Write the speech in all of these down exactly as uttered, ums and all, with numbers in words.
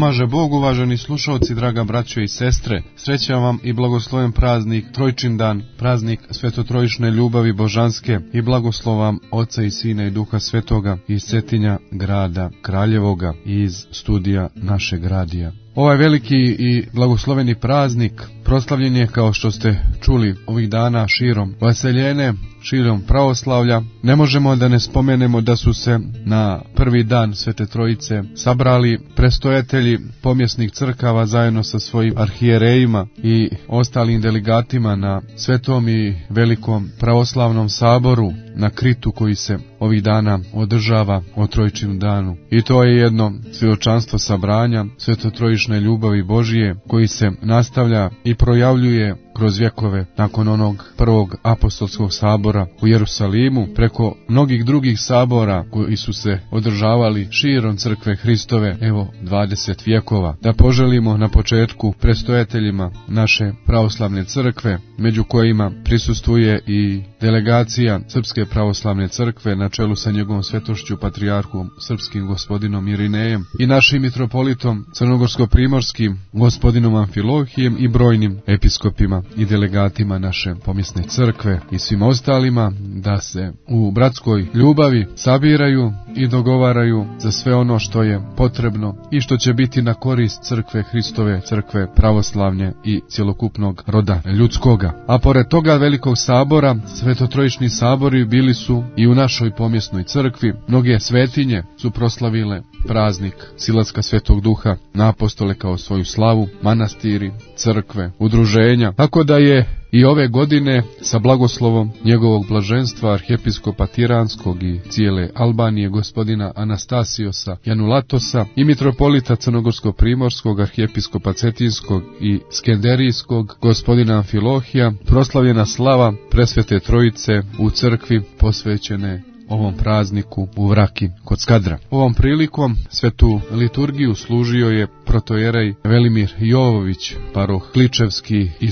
Pomaže Bog, uvaženi slušalci, draga braćo i sestre. Srećan vam i blagosloven praznik Trojčin dan, praznik svetotrojične ljubavi božanske, i blagoslov vam Oca i Sina i Duha Svetoga iz Cetinja grada Kraljevoga i iz studija našeg radija. Ovaj veliki i blagosloveni praznik proslavljen je, kao što ste čuli, ovih dana širom vaseljene, širom pravoslavlja. Ne možemo da ne spomenemo da su se na prvi dan Svete Trojice sabrali prestojatelji pomjesnih crkava zajedno sa svojim arhijerejima i ostalim delegatima na Svetom i velikom pravoslavnom saboru na Kritu, koji se ovih dana održava o Trojčinu danu. I to je jedno svjedočanstvo sabranja svetotrojične ljubavi Božije, koji se nastavlja i projavljuje kroz vjekove nakon onog prvog apostolskog sabora u Jerusalimu, preko mnogih drugih sabora koji su se održavali širom crkve Hristove, evo dvadeset vjekova. Da poželimo na početku prestojateljima naše pravoslavne crkve, među kojima prisustvuje i delegacija Srpske pravoslavne crkve na čelu sa njegovom svetošću patrijarhom srpskim gospodinom Irinejem i našim mitropolitom crnogorsko-primorskim gospodinom Amfilohijem i brojnim episkopima i delegatima naše pomjesne crkve i svim ostalima, da se u bratskoj ljubavi sabiraju i dogovaraju za sve ono što je potrebno i što će biti na korist crkve Hristove, crkve pravoslavne i cjelokupnog roda ljudskoga. A pored toga velikog sabora, svetotrojični sabori bili su i u našoj pomjesnoj crkvi. Mnoge svetinje su proslavile praznik silaska Svetog Duha na apostole kao svoju slavu, manastiri, crkve, udruženja. Tako da je i ove godine sa blagoslovom njegovog blaženstva arhijepiskopa Tiranskog i cijele Albanije gospodina Anastasiosa Janulatosa i mitropolita crnogorsko-primorskog, arhijepiskopa Cetinskog i Skenderijskog gospodina Amfilohija proslavljena slava Presvete Trojice u crkvi posvećene ovom prazniku u Vraki kod Skadra. Ovom prilikom svetu liturgiju služio je protojerej Velimir Jovović, paroh Kličevski i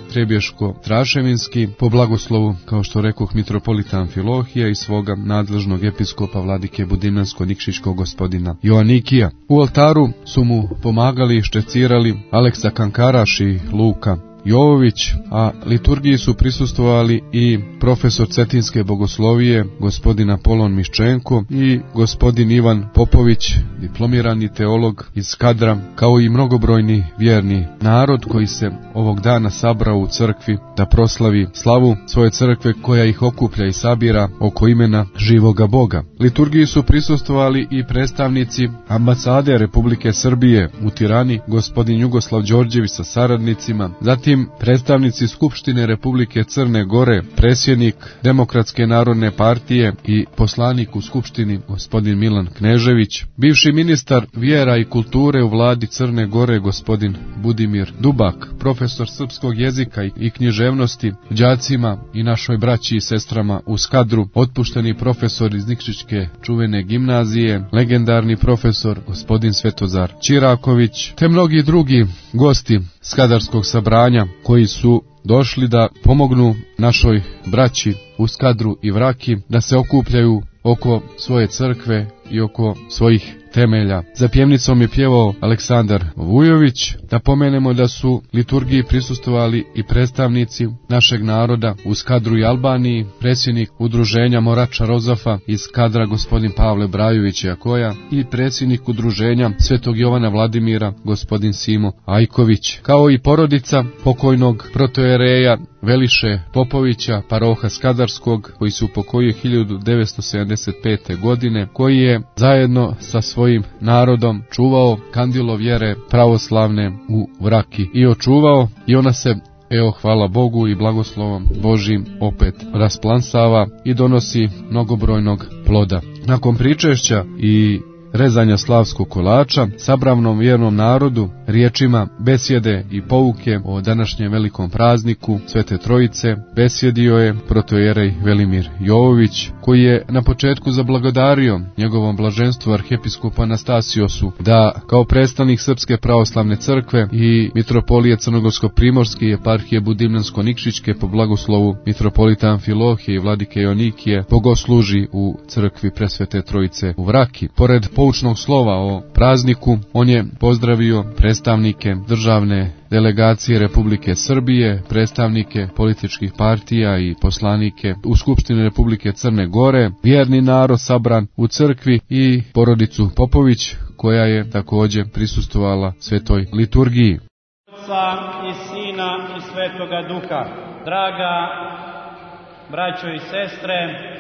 Starotrebješko-Traševinski, po blagoslovu, kao što rekoh, mitropolita Amfilohija i svoga nadležnog episkopa vladike Budimljansko-Nikšićkog gospodina Joanikija. U oltaru su mu pomagali i ščecirali Aleksa Kankaraš i Luka Jovović, a liturgiji su prisustvovali i profesor Cetinske bogoslovije gospodin Apolon Miščenko i gospodin Ivan Popović, diplomirani teolog iz Skadra, kao i mnogobrojni vjerni narod koji se ovog dana sabrao u crkvi da proslavi slavu svoje crkve koja ih okuplja i sabira oko imena živoga Boga. Liturgiji su prisustvovali i predstavnici ambasade Republike Srbije u Tirani, gospodin Jugoslav Đorđević sa saradnicima, zatim predstavnici Skupštine Republike Crne Gore, predsjednik Demokratske narodne partije i poslanik u Skupštini gospodin Milan Knežević, bivši ministar vjera i kulture u vladi Crne Gore gospodin Budimir Dubak, profesor srpskog jezika i književnosti đacima i našoj braći i sestrama u Skadru, otpušteni profesor iz Nikšićke čuvene gimnazije, legendarni profesor gospodin Svetozar Čiraković, te mnogi drugi gosti skadarskog sabranja koji su došli da pomognu našoj braći u Skadru i Vraki da se okupljaju oko svoje crkve i oko svojih temelja. Za pjevnicom je pjevao Aleksandar Vujović. Da pomenemo da su liturgiji prisustvovali i predstavnici našeg naroda u Skadru i Albaniji, predsjednik udruženja Morača Rozafa iz Skadra gospodin Pavle Brajović Jakoja i predsjednik udruženja Svetog Jovana Vladimira gospodin Simo Ajković, kao i porodica pokojnog protojereja Veliše Popovića, paroha Skadarskog, koji se upokojio hiljadu devetsto sedamdeset pete. godine, koji je zajedno sa svojim narodom čuvao kandilo vjere pravoslavne u Vraki i očuvao, i ona se, evo, hvala Bogu i blagoslovom Božim, opet rasplansava i donosi mnogobrojnog ploda. Nakon pričešća i rezanja slavskog kolača, sabravnom vjernom narodu, riječima besjede i pouke o današnjem velikom prazniku Svete Trojice, besjedio je protojerej Velimir Jovović, koji je na početku zablagodario njegovom blaženstvu arhijepiskopu Anastasiosu da kao predstavnik Srpske pravoslavne crkve i mitropolije Crnogorsko-primorske i eparhije Budimljansko-Nikšićke po blagoslovu mitropolita Amfilohije i vladike Joanikije bogosluži u crkvi Presvete Trojice u Vraki. Pored poučnog slova o prazniku, on je pozdravio predstavnike državne delegacije Republike Srbije, predstavnike političkih partija i poslanike u Skupštini Republike Crne Gore, vjerni narod sabran u crkvi i porodicu Popović, koja je također prisustvovala svetoj liturgiji. Otca i Sina i Svetoga Duha. Draga braćo i sestre,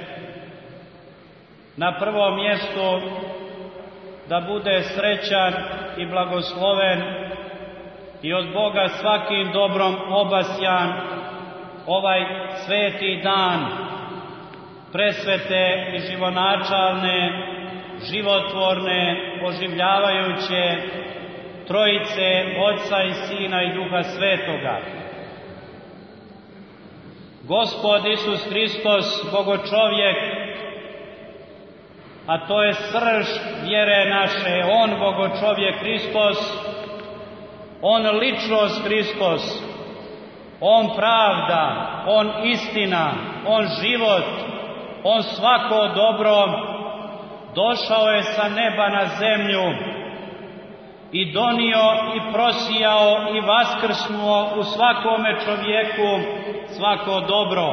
na prvom mjestu da bude srećan i blagosloven i od Boga svakim dobrom obasjan ovaj sveti dan presvete i živonačalne, životvorne, oživljavajuće Trojice, Otca i Sina i Duha Svetoga. Gospod Isus Hristos, Bogočovjek, a to je srž vjere naše, On Bogočovjek Hristos, On ličnost Hristos, On pravda, On istina, On život, On svako dobro, došao je sa neba na zemlju i donio i prosijao i vaskrsnuo u svakome čovjeku svako dobro.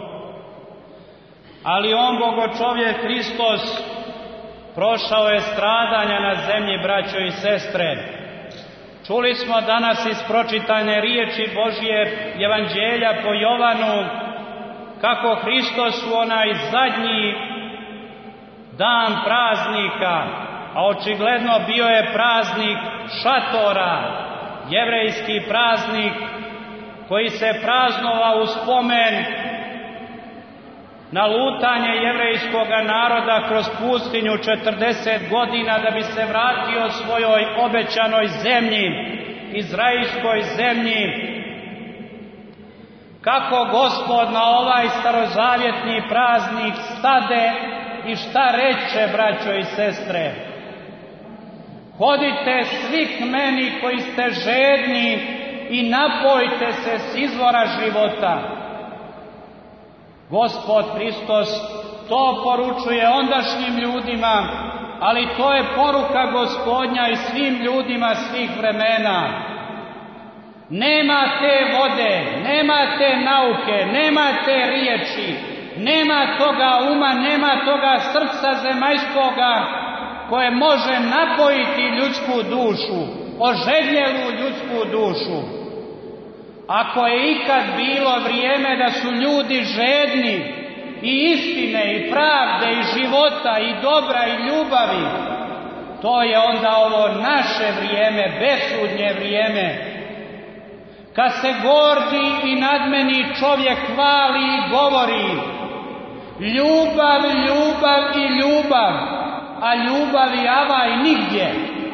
Ali On, Bogočovjek Hristos, prošao je stradanja na zemlji, braćo i sestre. Čuli smo danas iz pročitane riječi Božje Evanđelja po Jovanu kako Hristos u onaj zadnji dan praznika, a očigledno bio je praznik šatora, jevrejski praznik koji se praznovao u spomen na lutanje jevrejskog naroda kroz pustinju četrdeset godina da bi se vratio svojoj obećanoj zemlji, izraelskoj zemlji. Kako Gospod na ovaj starozavjetni praznik stade i šta reče, braćo i sestre? Hodite svi k meni koji ste žedni i napojte se s izvora života. Gospod Hristos to poručuje ondašnjim ljudima, ali to je poruka Gospodnja i svim ljudima svih vremena. Nema te vode, nema te nauke, nema te riječi, nema toga uma, nema toga srca zemaljskoga koje može napojiti ljudsku dušu, oželjelu ljudsku dušu. Ako je ikad bilo vrijeme da su ljudi žedni i istine i pravde i života i dobra i ljubavi, to je onda ovo naše vrijeme, besudnje vrijeme, kad se gordi i nadmeni čovjek hvali i govori ljubav, ljubav i ljubav, a ljubavi avaj nigdje.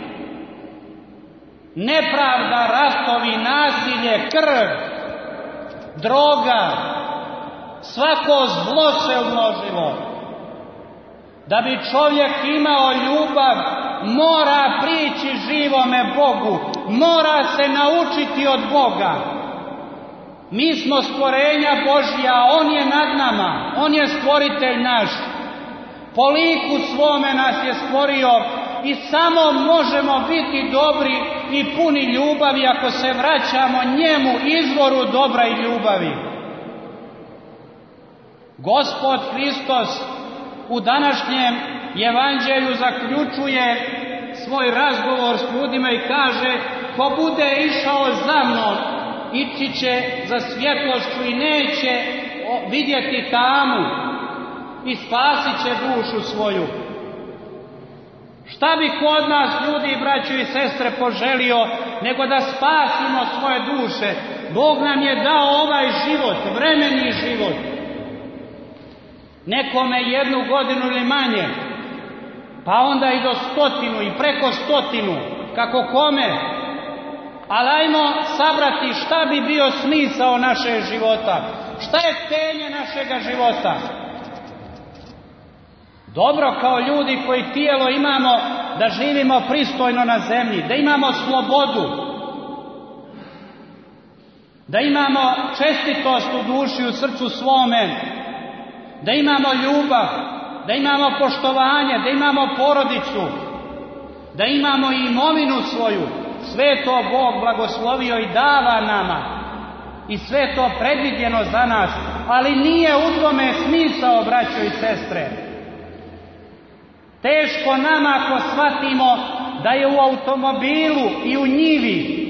Nepravda, ratovi, nasilje, krv, droga, svako zlo se umnožilo. Da bi čovjek imao ljubav, mora prići živome Bogu, mora se naučiti od Boga. Mi smo stvorenja Božja, On je nad nama, On je stvoritelj naš. Po liku svome nas je stvorio i samo možemo biti dobri i puni ljubavi ako se vraćamo njemu, izvoru dobra i ljubavi. Gospod Hristos u današnjem evanđelju zaključuje svoj razgovor s ljudima i kaže: ko bude išao za mnom, ići će za svjetlošću i neće vidjeti tamu i spasit će dušu svoju. Šta bi kod nas, ljudi, braćo i sestre, poželio nego da spasimo svoje duše? Bog nam je dao ovaj život, vremeni život. Nekome jednu godinu ili manje, pa onda i do stotinu i preko stotinu, kako kome. Ali ajmo sabrati šta bi bio smisao našeg života, šta je tenje našega života. Dobro, kao ljudi koji tijelo imamo, da živimo pristojno na zemlji, da imamo slobodu, da imamo čestitost u duši, u srcu svome, da imamo ljubav, da imamo poštovanje, da imamo porodicu, da imamo i imovinu svoju, sve to Bog blagoslovio i dava nama i sve to predvidjeno za nas, ali nije u tome smisao, braćo i sestre. Teško nama ako shvatimo da je u automobilu i u njivi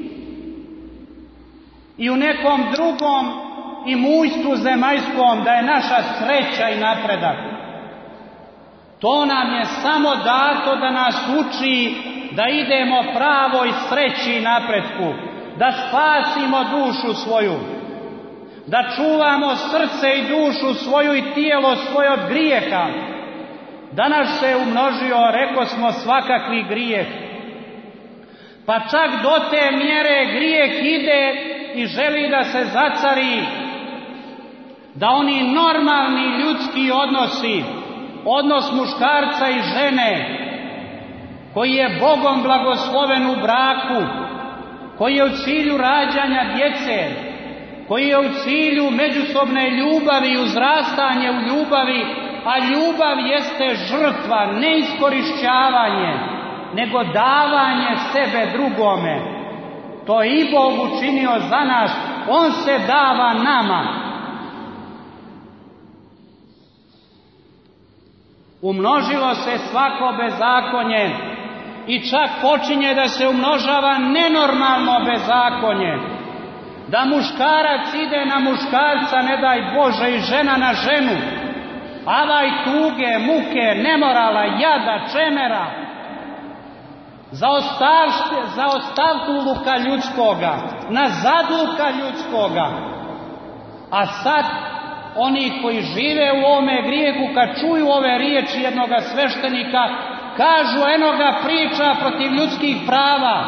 i u nekom drugom imućstvu zemaljskom da je naša sreća i napredak. To nam je samo dato da nas uči da idemo pravoj sreći i napretku, da spasimo dušu svoju, da čuvamo srce i dušu svoju i tijelo svoje od grijeha. Danas se umnožio, reko smo, svakakvi grijeh. Pa čak do te mjere grijeh ide i želi da se zacari, da oni normalni ljudski odnosi, odnos muškarca i žene, koji je Bogom blagosloven u braku, koji je u cilju rađanja djece, koji je u cilju međusobne ljubavi i uzrastanje u ljubavi, a ljubav jeste žrtva, ne iskorišćavanje, nego davanje sebe drugome. To je i Bog učinio za nas, On se dava nama. Umnožilo se svako bezakonje i čak počinje da se umnožava nenormalno bezakonje. Da muškarac ide na muškarca, ne daj Bože, i žena na ženu. Avaj tuge, muke, nemorala, jada, čemera, zaostavluka ljudskoga, nazadluka ljudskoga. A sad oni koji žive u ovome grijehu, kad čuju ove riječi jednoga sveštenika, kažu, eno ga priča protiv ljudskih prava.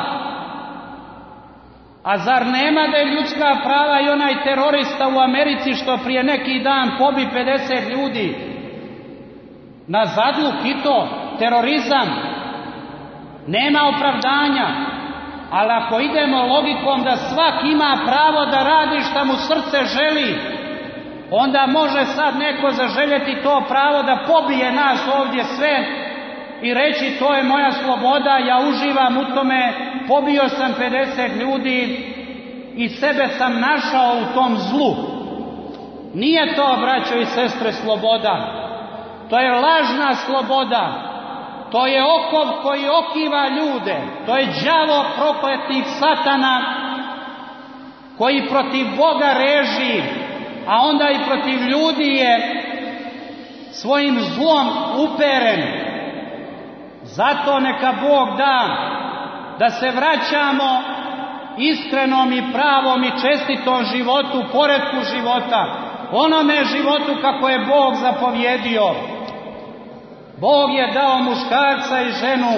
A zar nema da je ljudska prava i onaj terorista u Americi što prije neki dan pobi pedeset ljudi? Nazadluk i to, terorizam. Nema opravdanja. Ali ako idemo logikom da svak ima pravo da radi šta mu srce želi, onda može sad neko zaželjeti to pravo da pobije nas ovdje sve i reći to je moja sloboda, ja uživam u tome, pobio sam pedeset ljudi i sebe sam našao u tom zlu. Nije to, braćo i sestre, sloboda. To je lažna sloboda. To je okov koji okiva ljude. To je đavo prokletnik satana koji protiv Boga reži, a onda i protiv ljudi je svojim zlom uperen. Zato neka Bog da da se vraćamo iskrenom i pravom i čestitom životu, poretku života, onome životu kako je Bog zapovjedio. Bog je dao muškarca i ženu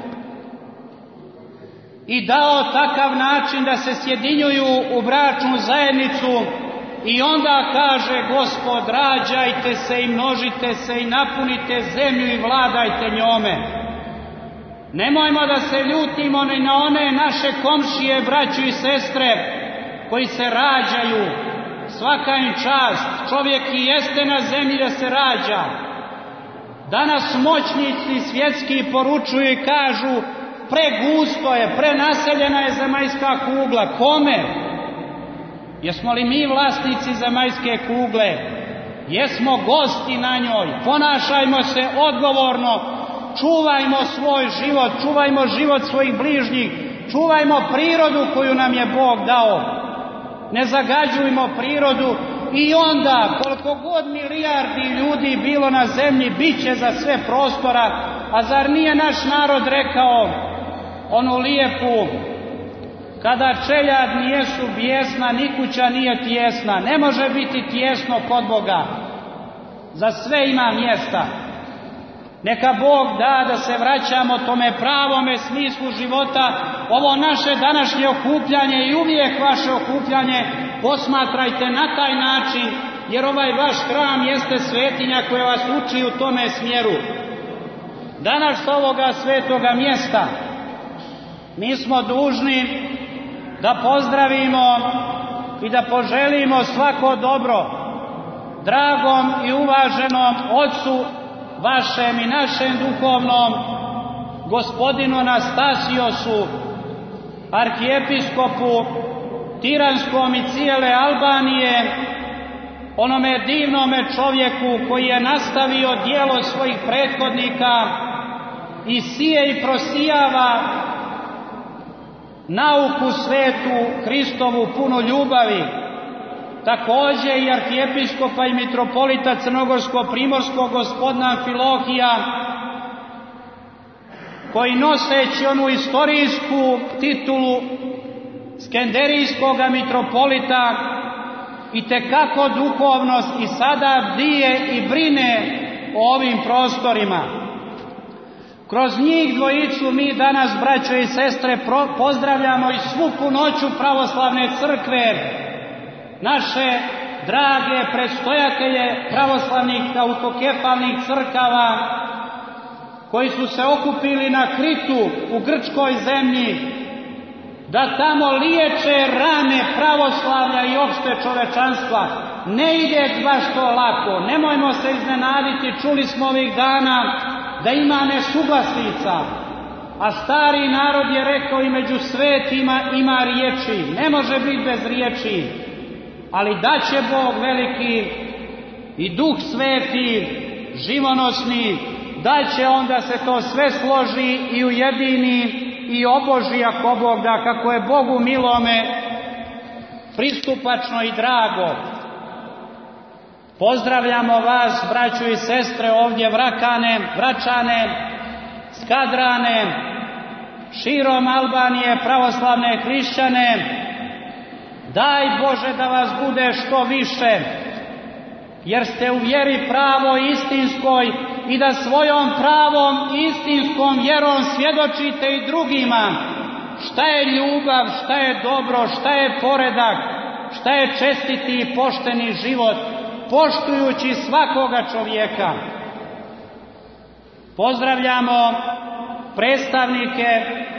i dao takav način da se sjedinjuju u bračnu zajednicu i onda kaže Gospod, rađajte se i množite se i napunite zemlju i vladajte njome. Nemojmo da se ljutimo ni na one naše komšije, braću i sestre, koji se rađaju. Svaka im čast, čovjek i jeste na zemlji da se rađa. Danas moćnici svjetski poručuju i kažu, pregusto je, prenaseljena je zemaljska kugla. Kome? Jesmo li mi vlasnici zemaljske kugle? Jesmo gosti na njoj. Ponašajmo se odgovorno, čuvajmo svoj život, čuvajmo život svojih bližnjih, čuvajmo prirodu koju nam je Bog dao. Ne zagađujmo prirodu i onda koliko god milijardi ljudi bilo na zemlji, bit će za sve prostora. A zar nije naš narod rekao onu lijepu, kada čeljad nijesu bijesna, ni kuća nije tijesna. Ne može biti tijesno kod Boga. Za sve ima mjesta. Neka Bog da da se vraćamo tome pravome smislu života. Ovo naše današnje okupljanje i uvijek vaše okupljanje posmatrajte na taj način, jer ovaj vaš hram jeste svetinja koja vas uči u tome smjeru. Danas s ovoga svetoga mjesta mi smo dužni da pozdravimo i da poželimo svako dobro dragom i uvaženom ocu vašem i našem duhovnom, gospodinu Anastasijosu, arhijepiskopu Tiranskom i cijele Albanije, onome divnome čovjeku koji je nastavio djelo svojih prethodnika i sije i prosijava nauku svetu Hristovu punu ljubavi. Također i arhijepiskopa i mitropolita crnogorsko-primorskog gospodina Amfilohija, koji noseći onu istorijsku titulu skenderijskog mitropolita itekako duhovnost i sada bdije i brine o ovim prostorima. Kroz njih dvojicu mi danas, braćo i sestre, pozdravljamo i svu punoću pravoslavne crkve, naše drage predstojatelje pravoslavnih autokefalnih crkava, koji su se okupili na Kritu u grčkoj zemlji, da tamo liječe rane pravoslavlja i opšte čovečanstva. Ne ide baš to lako, nemojmo se iznenaditi, čuli smo ovih dana da ima nesuglasica, a stari narod je rekao i među svetima ima riječi, ne može biti bez riječi, ali da će Bog veliki i Duh sveti, živonosni, da će onda se to sve složi i ujedini i oboži ako Bog da, kako je Bogu milome pristupačno i drago. Pozdravljamo vas, braćo i sestre, ovdje Vrakane, Vračane, Skadrane, širom Albanije, pravoslavne hrišćane. Daj Bože da vas bude što više, jer ste u vjeri pravo istinskoj i da svojom pravom istinskom vjerom svjedočite i drugima šta je ljubav, šta je dobro, šta je poredak, šta je čestiti i pošteni život, poštujući svakoga čovjeka. Pozdravljamo predstavnike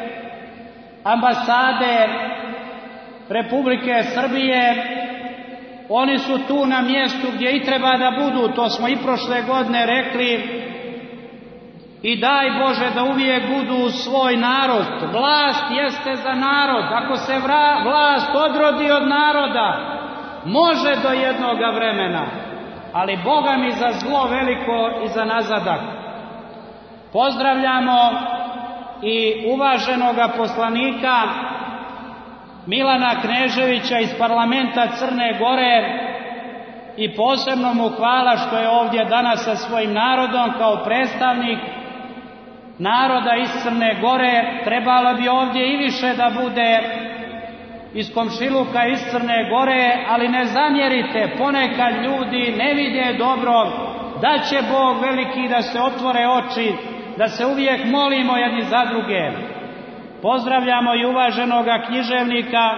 ambasade Republike Srbije. Oni su tu na mjestu gdje i treba da budu, to smo i prošle godine rekli, i daj Bože da uvijek budu uz svoj narod. Vlast jeste za narod. Ako se vra, vlast odrodi od naroda, može do jednoga vremena, ali Boga mi za zlo veliko i za nazadak. Pozdravljamo i uvaženoga poslanika Milana Kneževića iz parlamenta Crne Gore i posebno mu hvala što je ovdje danas sa svojim narodom kao predstavnik naroda iz Crne Gore. Trebalo bi ovdje i više da bude iz komšiluka iz Crne Gore, ali ne zamjerite, ponekad ljudi ne vide dobro, da će Bog veliki da se otvore oči, da se uvijek molimo jedni za druge. Pozdravljamo i uvaženoga književnika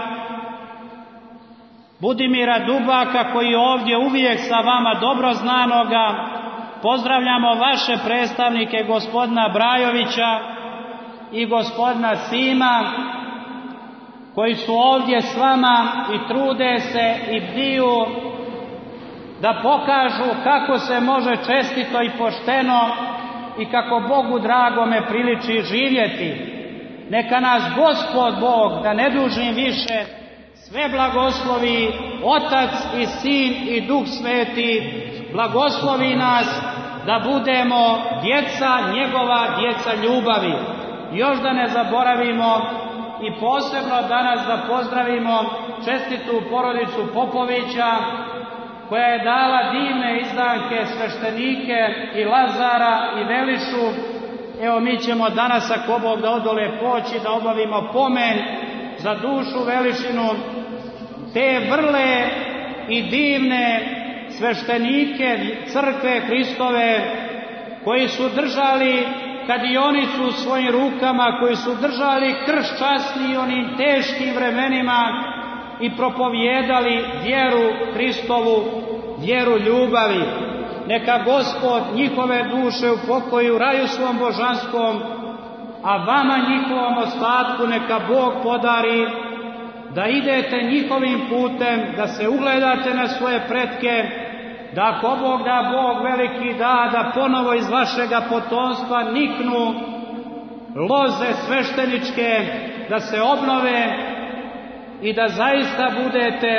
Budimira Dubaka, koji je ovdje uvijek sa vama dobro znanoga. Pozdravljamo vaše predstavnike, gospodina Brajovića i gospodina Sima, koji su ovdje s vama i trude se i bdiju da pokažu kako se može čestito i pošteno i kako Bogu dragome priliči živjeti. Neka nas Gospod Bog, da ne dužim više, sve blagoslovi, Otac i Sin i Duh Sveti, blagoslovi nas da budemo djeca njegova, djeca ljubavi. Još da ne zaboravimo i posebno danas da pozdravimo čestitu porodicu Popovića, koja je dala divne izdanke, sveštenike i Lazara i Velišu. Evo, mi ćemo danas, ako Bog da odole poći, da obavimo pomen za dušu Velišinu, te vrle i divne sveštenike crkve Hristove, koji su držali kadionicu u svojim rukama, koji su držali krst časni onim teškim vremenima i propovijedali vjeru Hristovu, vjeru ljubavi. Neka Gospod njihove duše upokoji u raju svom božanskom, a vama njihovom ostatku neka Bog podari da idete njihovim putem, da se ugledate na svoje pretke, da ako Bog da, Bog veliki da, da ponovo iz vašega potomstva niknu loze svešteničke da se obnove i da zaista budete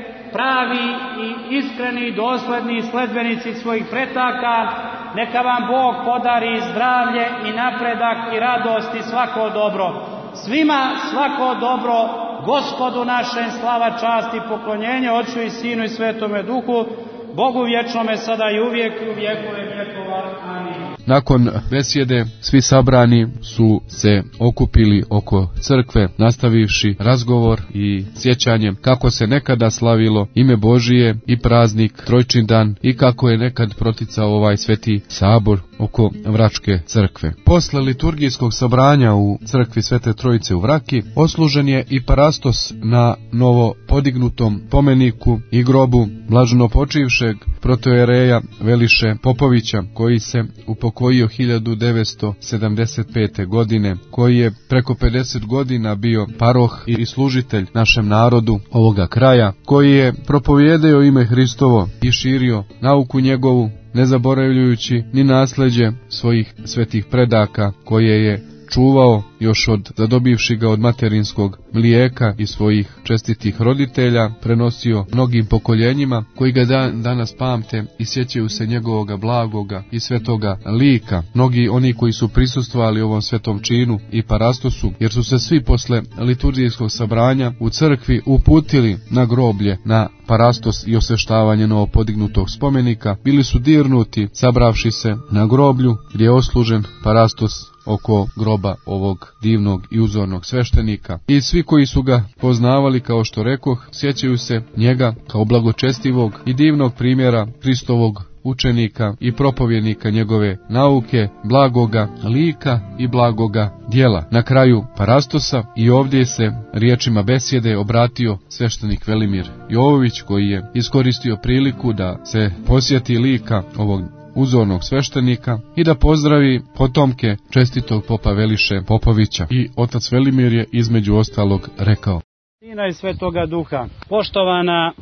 pravi i iskreni i dosledni sledbenici svojih pretaka. Neka vam Bog podari zdravlje i napredak i radost i svako dobro. Svima svako dobro, Gospodu našem slava, čast i poklonjenje, Otcu i Sinu i Svetome Duhu, Bogu vječnome sada i uvijek i u vjekove vjekova. Amin. Nakon besjede svi sabrani su se okupili oko crkve, nastavivši razgovor i sjećanjem kako se nekada slavilo ime Božije i praznik Trojčin dan i kako je nekad proticao ovaj sveti sabor oko Vračke crkve. Posle liturgijskog sabranja u crkvi Svete Trojice u Vraki oslužen je i parastos na novo podignutom pomeniku i grobu blaženo počivšeg protojereja Veliše Popovića, koji se upokojio hiljadu devetsto sedamdeset pete. godine, koji je preko pedeset godina bio paroh i služitelj našem narodu ovoga kraja, koji je propovijedao ime Hristovo i širio nauku njegovu, ne zaboravljajući ni nasleđe svojih svetih predaka koje je čuvao još od zadobivši ga od materinskog mlijeka i svojih čestitih roditelja, prenosio mnogim pokoljenjima koji ga dan, danas pamte i sjećaju se njegovoga blagoga i svetoga lika. Mnogi oni koji su prisustvovali ovom svetom činu i parastosu, jer su se svi posle liturgijskog sabranja u crkvi uputili na groblje, na parastos i osveštavanje novopodignutog spomenika, bili su dirnuti sabravši se na groblju gdje je oslužen parastos oko groba ovog divnog i uzornog sveštenika. I svi koji su ga poznavali, kao što rekoh, sjećaju se njega kao blagočestivog i divnog primjera Hristovog učenika i propovjednika njegove nauke, blagoga lika i blagoga djela. Na kraju parastosa i ovdje se riječima besjede obratio sveštenik Velimir Jovović, koji je iskoristio priliku da se posjeti lika ovog uzornog sveštenika i da pozdravi potomke čestitog popa Veliše Popovića. I otac Velimir je između ostalog rekao: Sina i Svetoga Duha, poštovana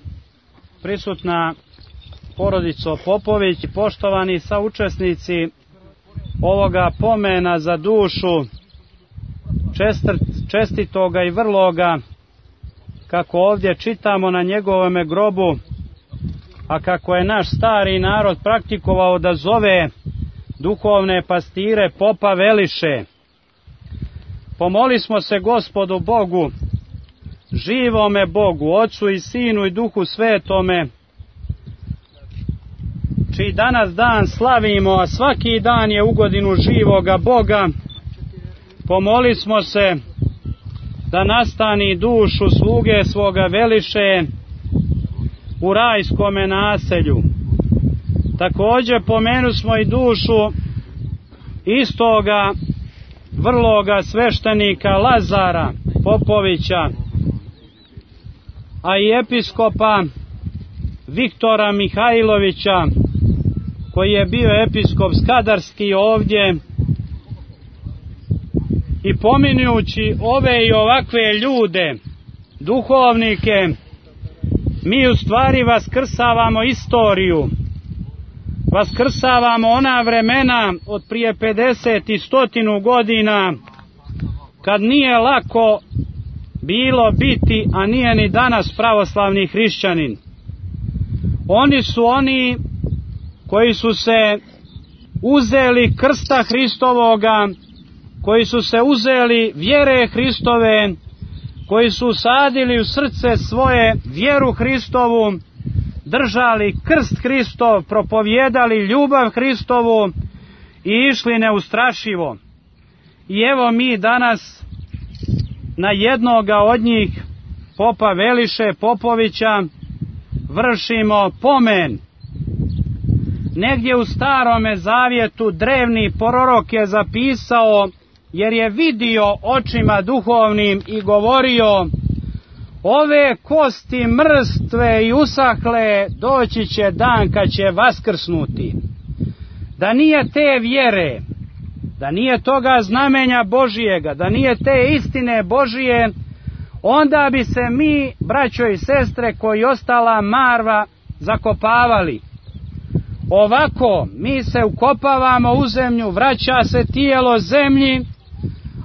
prisutna porodico Popović, poštovani saučesnici ovoga pomena za dušu čestitoga i vrloga, kako ovdje čitamo na njegovome grobu, a kako je naš stari narod praktikovao da zove duhovne pastire popa Veliše. Pomoli smo se Gospodu Bogu, živome Bogu, Otcu i Sinu i Duhu Svetome, čiji danas dan slavimo, a svaki dan je u godinu živoga Boga. Pomoli smo se da nastani dušu sluge svoga Veliše u rajskome naselju. Također pomenu smo i dušu istoga vrloga sveštenika Lazara Popovića, a i episkopa Viktora Mihajlovića, koji je bio episkop Skadarski ovdje. I pominjući ove i ovakve ljude, duhovnike, mi u stvari vaskrsavamo istoriju, vaskrsavamo ona vremena od prije pedeset i stotinu godina, kad nije lako bilo biti, a nije ni danas pravoslavni hrišćanin. Oni su oni koji su se uzeli krsta Hristovoga, koji su se uzeli vjere Hristove, koji su sadili u srce svoje vjeru Hristovu, držali krst Hristov, propovijedali ljubav Hristovu i išli neustrašivo. I evo mi danas na jednoga od njih, popa Veliše Popovića, vršimo pomen. Negdje u Starome Zavjetu drevni prorok je zapisao, jer je vidio očima duhovnim i govorio: ove kosti mrstve i usahle, doći će dan kad će vaskrsnuti. Da nije te vjere, da nije toga znamenja Božijega, da nije te istine Božije, onda bi se mi, braćo i sestre, koji ostala marva, zakopavali. Ovako, mi se ukopavamo u zemlju, vraća se tijelo zemlji,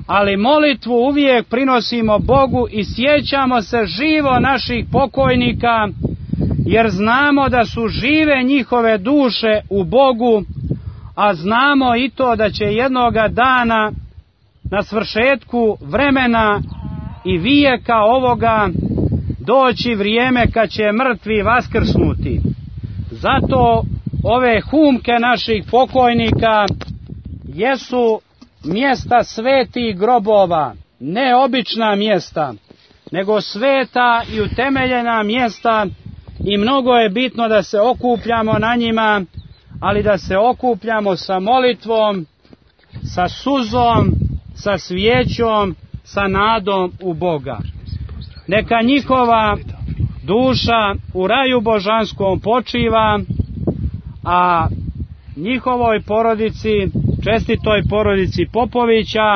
ali molitvu uvijek prinosimo Bogu i sjećamo se živo naših pokojnika, jer znamo da su žive njihove duše u Bogu, a znamo i to da će jednoga dana na svršetku vremena i vijeka ovoga doći vrijeme kad će mrtvi vaskrsnuti. Zato ove humke naših pokojnika jesu mjesta svetih grobova, ne obična mjesta, nego sveta i utemeljena mjesta, i mnogo je bitno da se okupljamo na njima, ali da se okupljamo sa molitvom, sa suzom, sa svijećom, sa nadom u Boga. Neka njihova duša u raju božanskom počiva, a njihovoj porodici, čestitoj porodici Popovića,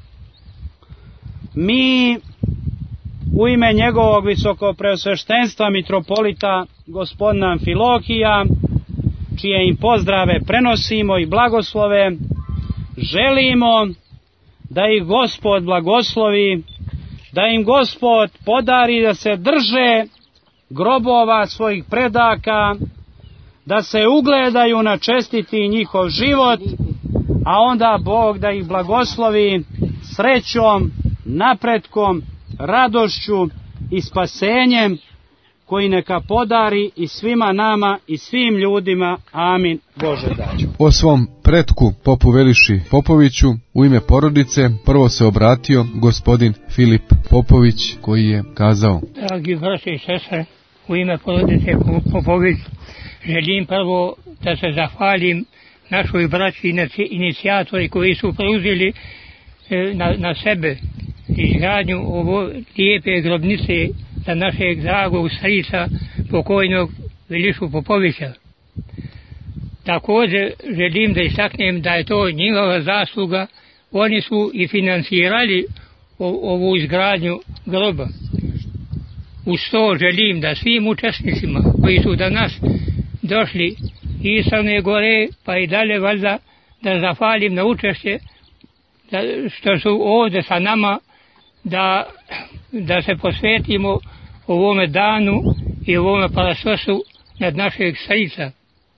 mi u ime njegovog visokopreosveštenstva mitropolita gospodina Amfilohija, čije im pozdrave prenosimo i blagoslove, želimo da ih Gospod blagoslovi, da im Gospod podari da se drže grobova svojih predaka, da se ugledaju na čestiti njihov život, a onda Bog da ih blagoslovi srećom, napretkom, radošću i spasenjem, koji neka podari i svima nama i svim ljudima. Amin. Bože daću. O svom pretku popu Veliši Popoviću u ime porodice prvo se obratio gospodin Filip Popović, koji je kazao: Dragi braće i sestre, u ime porodice Popović želim prvo da se zahvalim našoj braći inicijatori koji su preuzeli na, na sebe izgradnju ovo lijepe grobnice za našeg dragog strica pokojnog Velišu Popovića. Također želim da istaknem da je to njihova zasluga, oni su i financirali ovu izgradnju groba. Uz to želim da svim učesnicima koji su danas došli iz Crne Gore pa i dalje valjda da zahvalim na učešće, da, što su ovdje sa nama, da, da se posvetimo ovome danu i ovome parasosu nad našeg strica.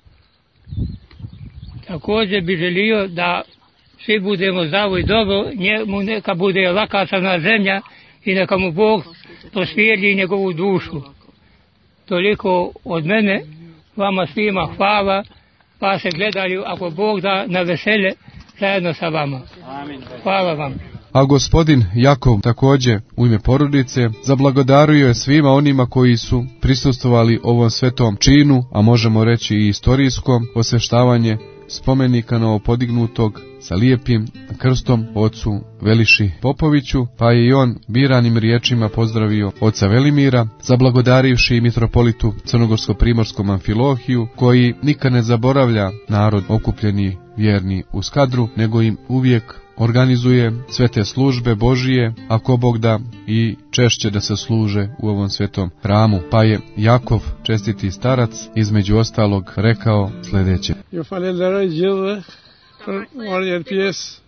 Također bi želio da svi budemo zdravo i dobro, njemu neka bude laka crna zemlja i neka mu Bog prosvijetli njegovu dušu. Toliko od mene, vama svima hvala, pa se gledali ako Bog da na vesele zajedno sa vama. Hvala vam. A gospodin Jakov također u ime porodice zablagodario je svima onima koji su prisustvovali ovom svetom činu, a možemo reći i istorijskom, osveštavanje spomenika novopodignutog sa lijepim krstom ocu Veliši Popoviću, pa je i on biranim riječima pozdravio oca Velimira, zablagodarivši mitropolitu crnogorsko-primorskom Amfilohiju, koji nikad ne zaboravlja narod okupljeni vjerni u Skadru, nego im uvijek organizuje sve te službe Božije, ako Bog da i češće da se služe u ovom svetom hramu. Pa je Jakov, čestiti starac, između ostalog rekao sljedeće: Eu falei da Gilda, Maria Pies,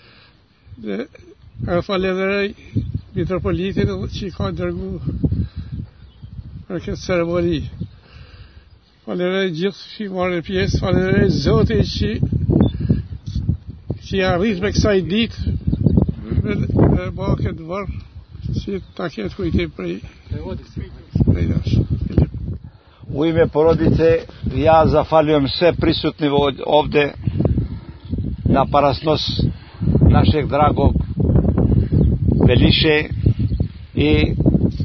eu falei da mitropolita de Chicago, para que cerimônia. Falei da Gilda, Maria Pies, falei da Zotici. Si arrive que ça dit, le banquet de voir, si t'inquiète où était pris. U ime porodice ja zahvaljujem sve prisutni ovdje na parasnos našeg dragog Veliše i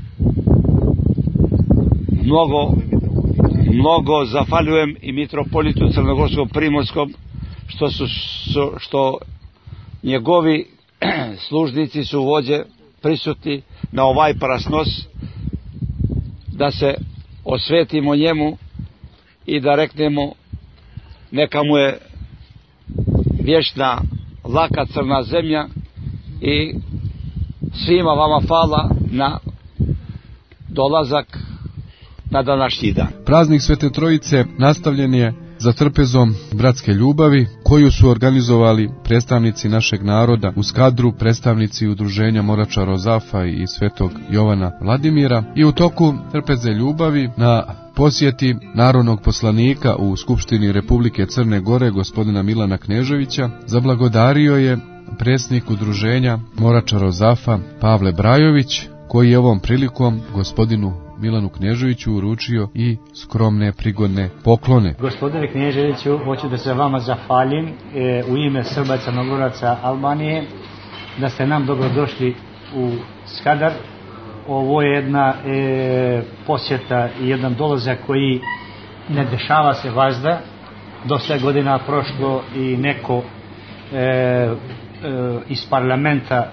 mnogo, mnogo zahvaljujem i mitropolitu crnogorskom primorskom što su što njegovi služnici su vođe prisutni na ovaj parasnos, da se osvetimo njemu i da reknemo neka mu je vječna laka crna zemlja, i svima vama hvala na dolazak na današnji dan. Praznik Svete Trojice nastavljen je za trpezom bratske ljubavi koju su organizovali predstavnici našeg naroda u Skadru, predstavnici udruženja Morača Rozafa i Svetog Jovana Vladimira, i u toku trpeze ljubavi na posjeti narodnog poslanika u Skupštini Republike Crne Gore gospodina Milana Kneževića zablagodario je predsjednik udruženja Morača Rozafa Pavle Brajović, koji je ovom prilikom gospodinu Milanu Kneževiću uručio i skromne prigodne poklone. Gospodine Kneževiću, hoću da se vama zahvalim e, u ime Srba, Crnogoraca, Albanije, da ste nam dobrodošli u Skadar. Ovo je jedna e, posjeta i jedan dolazak koji ne dešava se vazda. Dosta godina prošlo i neko e, e, iz parlamenta e,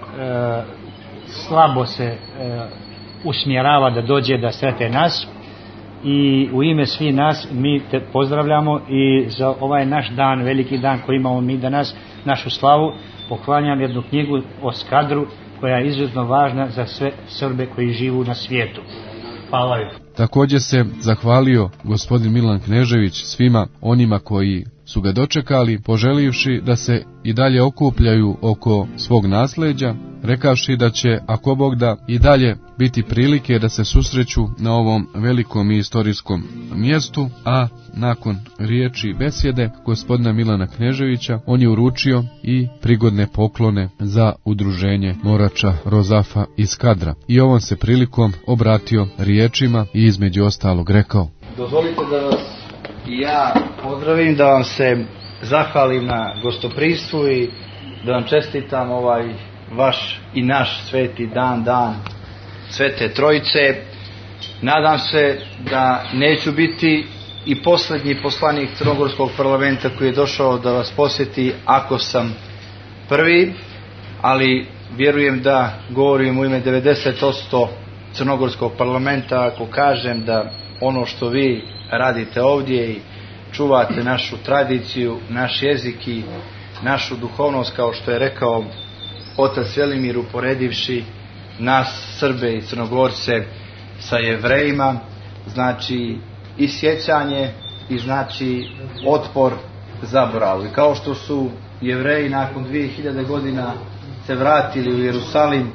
slabo se e, usmjerava da dođe da srete nas, i u ime svi nas mi te pozdravljamo i za ovaj naš dan, veliki dan koji imamo mi danas, našu slavu, poklanjam jednu knjigu o Skadru koja je izuzetno važna za sve Srbe koji živu na svijetu. Hvala vam. Također se zahvalio gospodin Milan Knežević svima onima koji su ga dočekali, poželivši da se i dalje okupljaju oko svog nasleđa, rekavši da će, ako Bog da, i dalje biti prilike da se susreću na ovom velikom i istorijskom mjestu, a nakon riječi i besjede gospodina Milana Kneževića, on je uručio i prigodne poklone za udruženje Morača Rozafa iz Skadra. I ovom se prilikom obratio riječima i između ostalog rekao: dozvolite da vas i ja pozdravim, da vam se zahvalim na gostoprimstvu i da vam čestitam ovaj vaš i naš sveti dan, dan Svete Trojice. Nadam se da neću biti i posljednji poslanik Crnogorskog parlamenta koji je došao da vas posjeti ako sam prvi, ali vjerujem da govorim u ime devedeset posto Crnogorskog parlamenta ako kažem da ono što vi radite ovdje i čuvate našu tradiciju, naš jezik i našu duhovnost, kao što je rekao otac Velimir uporedivši nas Srbe i Crnogorce sa Jevrejima, znači i sjećanje i znači otpor zaboravu. I kao što su Jevreji nakon dvije hiljade godina se vratili u Jerusalim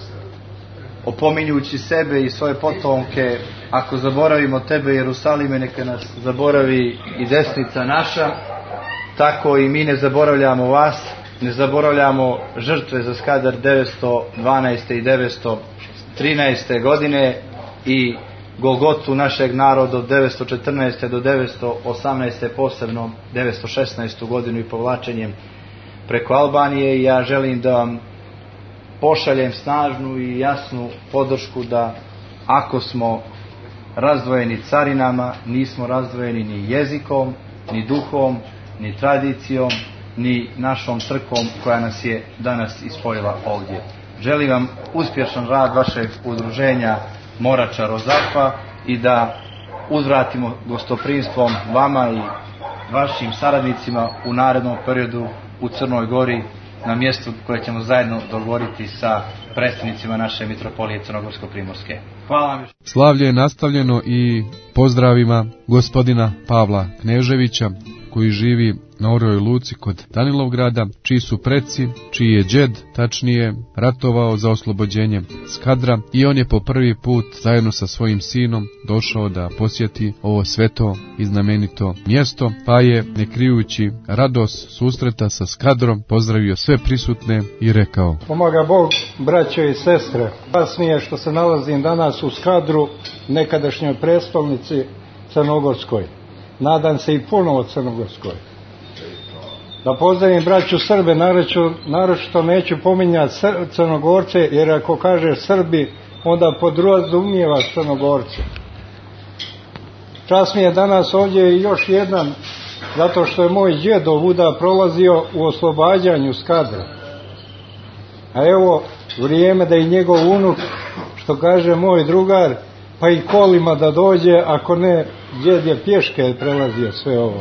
opominjući sebe i svoje potomke, ako zaboravimo tebe Jerusalime, neka nas zaboravi i desnica naša, tako i mi ne zaboravljamo vas, ne zaboravljamo žrtve za Skadar devetsto dvanaeste i devetsto trinaeste godine i Golgotu našeg naroda od devetsto četrnaeste do devetsto osamnaeste, posebno devetsto šesnaestu godinu i povlačenjem preko Albanije. I ja želim da vam pošaljem snažnu i jasnu podršku da ako smo razdvojeni carinama, nismo razdvojeni ni jezikom, ni duhom, ni tradicijom, ni našom crkvom koja nas je danas ispojila ovdje. Želim vam uspješan rad vašeg udruženja Morača Rozafa i da uzvratimo gostoprimstvom vama i vašim saradnicima u narednom periodu u Crnoj Gori na mjestu koje ćemo zajedno dogovoriti sa predstavnicima naše mitropolije Crnogorsko-primorske. Hvala vam. Slavlje je nastavljeno i pozdravima gospodina Pavla Kneževića, koji živi na Oroj Luci kod Danilovgrada, čiji su preci, čiji je džed, tačnije, ratovao za oslobođenje Skadra, i on je po prvi put zajedno sa svojim sinom došao da posjeti ovo sveto i znamenito mjesto, pa je, ne krijući radost susreta sa Skadrom, pozdravio sve prisutne i rekao: Pomaga Bog, braćo i sestre, vas mi je što se nalazim danas u Skadru, nekadašnjoj prestolnici Crnogorskoj. Nadam se i ponovo Crnogorskoj. Da pozdravim braću Srbe, naročito neću pominjati Crnogorce, jer ako kaže Srbi, onda podrazumijeva Crnogorce. Čast mi je danas ovdje još jedan, zato što je moj djed ovuda prolazio u oslobađanju Skadra. A evo vrijeme da i njegov unuk, što kaže moj drugar, pa i kolima da dođe, ako ne, djed je pješke prelazio sve ovo.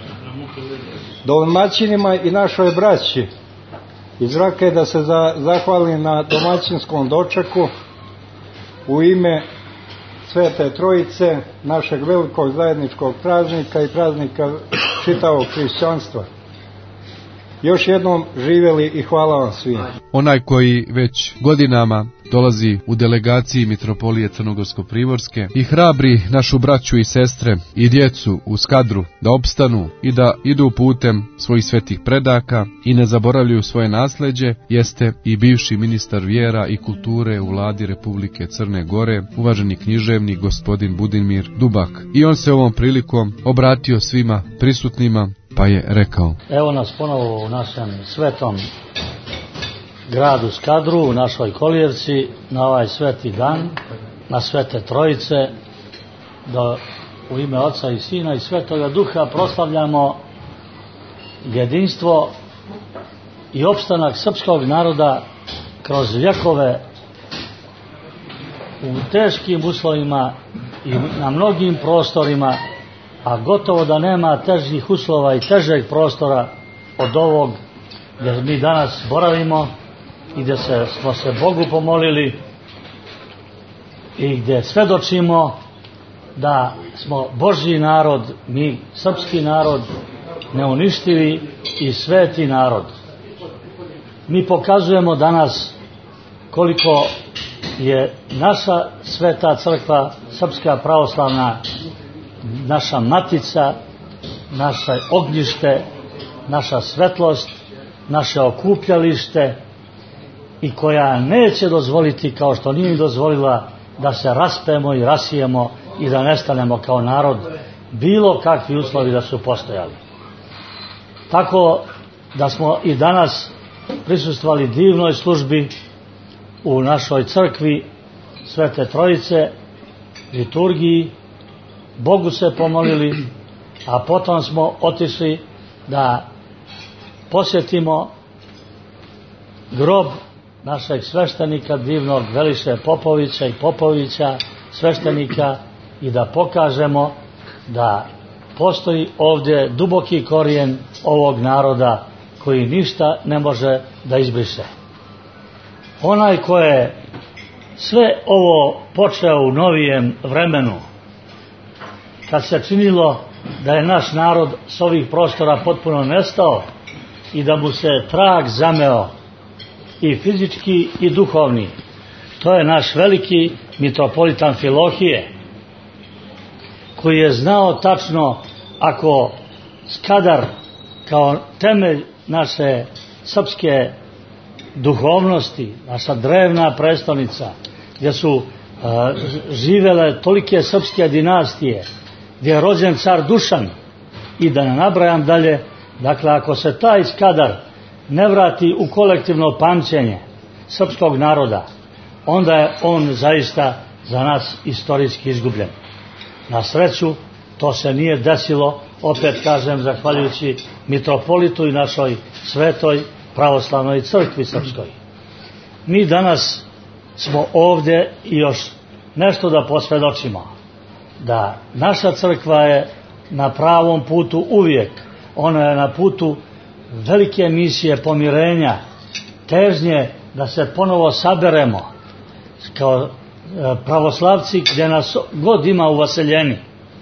Domaćinima i našoj braći iz Rake da se za, zahvalim na domaćinskom dočeku u ime Svete Trojice, našeg velikog zajedničkog praznika i praznika čitavog hrišćanstva. Još jednom živjeli i hvala vam svima. Onaj koji već godinama dolazi u delegaciji Mitropolije Crnogorsko-Privorske i hrabri našu braću i sestre i djecu u Skadru da opstanu i da idu putem svojih svetih predaka i ne zaboravljaju svoje nasleđe, jeste i bivši ministar vjera i kulture u vladi Republike Crne Gore, uvaženi književnik gospodin Budimir Dubak. I on se ovom prilikom obratio svima prisutnima pa je rekao: Evo nas ponovo u našem svetom gradu Skadru, u našoj Kolijevci, na ovaj sveti dan, na Svete Trojice, da u ime Oca i Sina i Svetoga Duha proslavljamo jedinstvo i opstanak srpskog naroda kroz vjekove u teškim uslovima i na mnogim prostorima, a gotovo da nema težih uslova i težeg prostora od ovog gdje mi danas boravimo i gdje se, smo se Bogu pomolili i gdje svedočimo da smo Božji narod, mi srpski narod, neuništivi i sveti narod. Mi pokazujemo danas koliko je naša sveta crkva, srpska pravoslavna, naša matica, naše ognjište, naša svetlost, naše okupljalište i koja neće dozvoliti, kao što nije dozvolila, da se raspemo i rasijemo i da nestanemo kao narod, bilo kakvi uslovi da su postojali. Tako da smo i danas prisustvovali divnoj službi u našoj crkvi Svete Trojice, liturgiji, Bogu se pomolili, a potom smo otišli da posjetimo grob našeg sveštenika divnog Veliše Popovića i Popovića, sveštenika, i da pokažemo da postoji ovdje duboki korijen ovog naroda koji ništa ne može da izbriše. Onaj ko je sve ovo počeo u novijem vremenu, kad se činilo da je naš narod s ovih prostora potpuno nestao i da mu se trag zameo i fizički i duhovni, to je naš veliki mitropolit Amfilohije, koji je znao tačno, ako Skadar kao temelj naše srpske duhovnosti, naša drevna prestolnica, gdje su uh, živele tolike srpske dinastije, gdje je rođen car Dušan, i da ne nabrajam dalje, dakle, ako se taj Skadar ne vrati u kolektivno pamćenje srpskog naroda, onda je on zaista za nas istorijski izgubljen. Na sreću, to se nije desilo, opet kažem, zahvaljujući mitropolitu i našoj svetoj pravoslavnoj crkvi srpskoj. Mi danas smo ovdje i još nešto da posvjedočimo, da naša crkva je na pravom putu uvijek. Ona je na putu velike misije pomirenja, težnje da se ponovo saberemo kao pravoslavci gdje nas god ima u vaseljeni.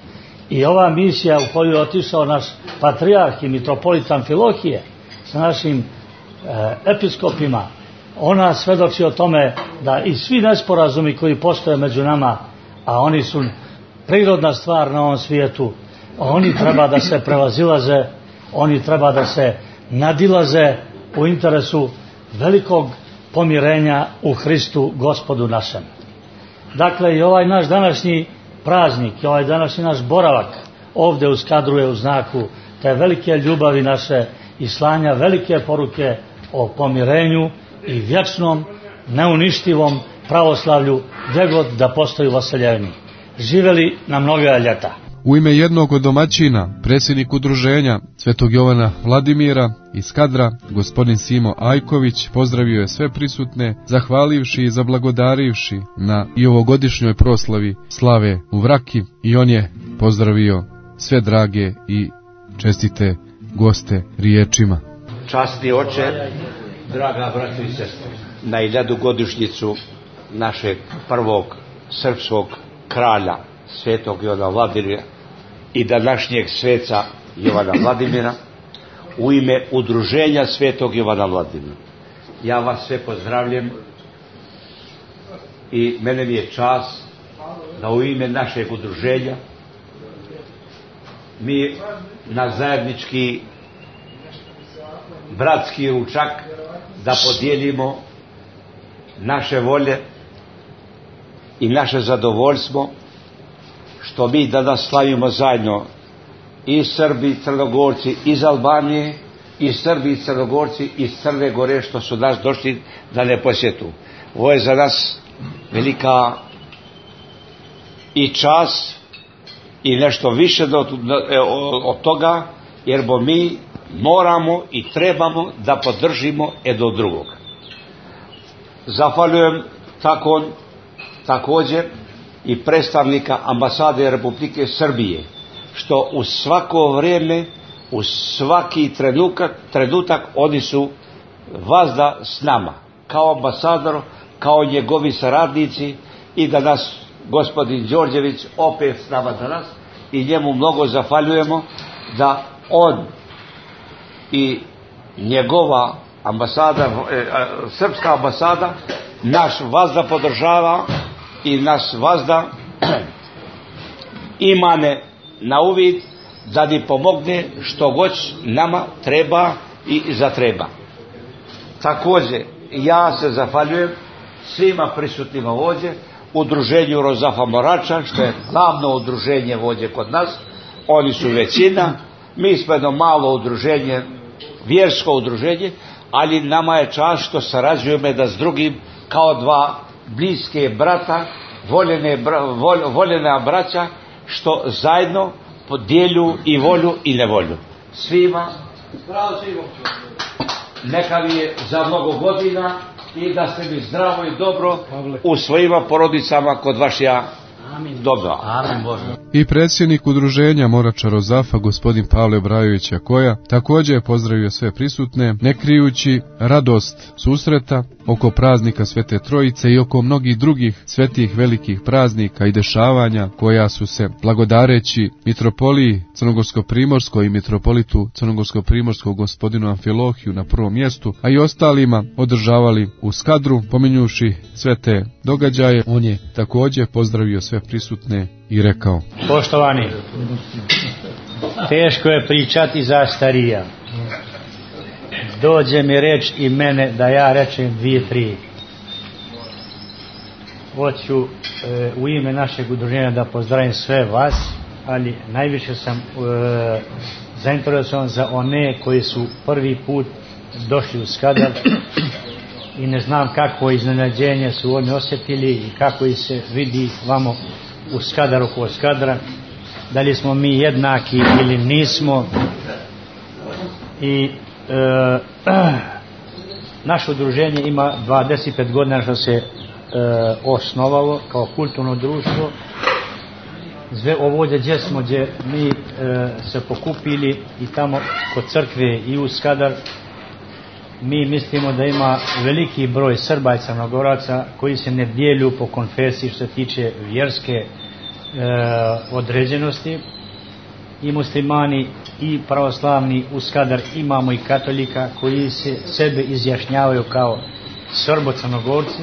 I ova misija u koju je otišao naš patrijarh i mitropolit Amfilohije sa našim e, episkopima, ona svedoči o tome da i svi nesporazumi koji postoje među nama, a oni su prirodna stvar na ovom svijetu, oni treba da se prevazilaze, oni treba da se nadilaze u interesu velikog pomirenja u Hristu Gospodu našem. Dakle, i ovaj naš današnji praznik, i ovaj današnji naš boravak ovdje u Skadru je u znaku te velike ljubavi naše i slanja velike poruke o pomirenju i vječnom, neuništivom pravoslavlju gdje god da postoji vaseljevini. Živeli na mnoga ljeta. U ime jednog od domaćina, predsjednik udruženja Svetog Jovana Vladimira iz Skadra, gospodin Simo Ajković, pozdravio je sve prisutne, zahvalivši i zablagodarivši na i ovogodišnjoj proslavi slave u Vraki, i on je pozdravio sve drage i čestite goste riječima. Časni oče, draga braćo i sestre, na hiljadu godišnjicu našeg prvog srpskog kralja, Svetog Jovana Vladimira, i današnjeg sveca Jovana Vladimira, u ime Udruženja Svetog Jovana Vladimira. Ja vas sve pozdravljam i mene mi je čast da u ime našeg udruženja mi na zajednički bratski ručak da podijelimo naše volje i naše zadovoljstvo što mi danas slavimo zajedno i Srbi, i Crnogorci iz Albanije, i Srbi i Crnogorci iz Crne Gore što su nas došli da ne posjetu. Ovo je za nas velika i čast i nešto više od, od toga, jer bo mi moramo i trebamo da podržimo jedno od drugog. Zahvaljujem tako, također i predstavnika ambasade Republike Srbije, što u svako vrijeme, u svaki trenutak, trenutak oni su vazda s nama, kao ambasador, kao njegovi saradnici, i da nas gospodin Đorđević opet s nama danas, i njemu mnogo zahvaljujemo da on i njegova ambasada, e, srpska ambasada, naš vazda podržava i nas vazda imane na uvid da ni pomogne što god nama treba i zatreba. Također ja se zahvaljujem svima prisutnima ovdje, udruženju Rozafa Morača, što je glavno udruženje ovdje kod nas. Oni su većina, mi smo jedno malo udruženje, vjersko udruženje, ali nama je čast što sarađujemo da s drugim kao dva bliske brata, voljene, vol, voljena braća, što zajedno podjelju i volju i nevolju. Svima neka li je za mnogo godina i da ste mi zdravo i dobro u svojima porodicama kod vašja dobra. Amen Bože. I predsjednik udruženja Morača Rozafa, gospodin Pavle Brajović Jakoja, također je pozdravio sve prisutne, ne krijući radost susreta oko praznika Svete Trojice i oko mnogih drugih svetih velikih praznika i dešavanja koja su se, blagodareći mitropoliji Crnogorsko-Primorskoj i mitropolitu Crnogorsko-Primorskog gospodinu Amfilohiju na prvom mjestu, a i ostalima održavali u Skadru. Pominjuši sve te događaje, on je također pozdravio sve prisutne i rekao: Poštovani, teško je pričati za starija. Dođe mi reč i mene da ja rečem dvije, tri. Hoću e, u ime našeg udruženja da pozdravim sve vas, ali najviše sam e, zainteresovan za one koji su prvi put došli u Skadar i ne znam kakvo iznenađenje su oni osjetili i kako ih se vidi vamo u Skadaru oko Skadra, da li smo mi jednaki ili nismo. I e, naše udruženje ima dvadeset pet godina što se e, osnovalo kao kulturno društvo. Sve ovdje gdje smo, gdje mi e, se pokupili i tamo kod crkve i u Skadar, mi mislimo da ima veliki broj Srba i Crnogoraca koji se ne dijelu po konfesiji što se tiče vjerske e, određenosti. I muslimani i pravoslavni u Skadar, imamo i katolika koji se sebe izjašnjavaju kao Srbo-Crnogorci.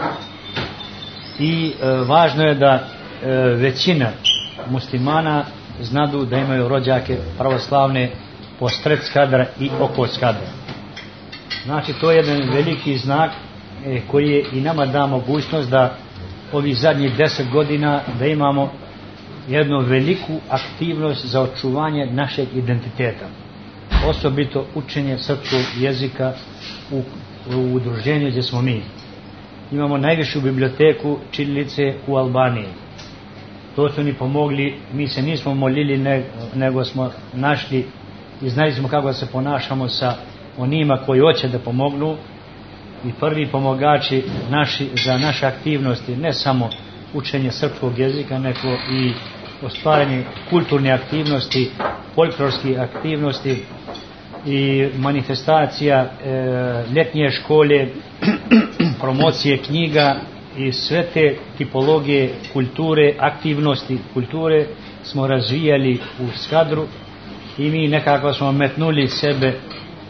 I e, važno je da e, većina muslimana znadu da imaju rođake pravoslavne posred Skadra i oko Skadra. Znači to je jedan veliki znak e, koji je i nama da mogućnost da ovih zadnjih deset godina da imamo jednu veliku aktivnost za očuvanje našeg identiteta. Osobito učenje srpskog jezika u, u udruženju gdje smo mi. Imamo najvišu biblioteku ćirilice u Albaniji. To su ni pomogli, mi se nismo molili ne, nego smo našli i znali smo kako se ponašamo sa onima koji hoće da pomognu, i prvi pomogači naši za naše aktivnosti, ne samo učenje srpskog jezika, nego i ostvaranje kulturne aktivnosti, folklorske aktivnosti i manifestacija e, ljetnje škole, promocije knjiga i sve te tipologije kulture, aktivnosti kulture smo razvijali u Skadru i mi nekako smo metnuli sebe e,